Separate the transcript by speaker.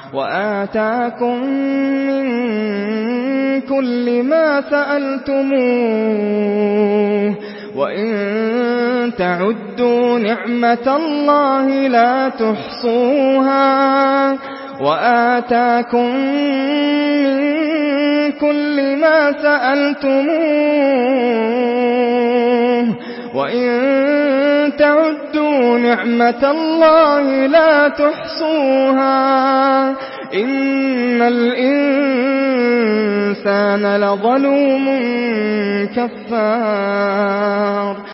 Speaker 1: وآتاكم من كل ما سألتموه وإن تعدوا نعمة الله لا تحصوها وآتاكم من كل ما سألتموه وإن تعدوا نعمة الله لا تحصوها إن الإنسان لظلوم كفار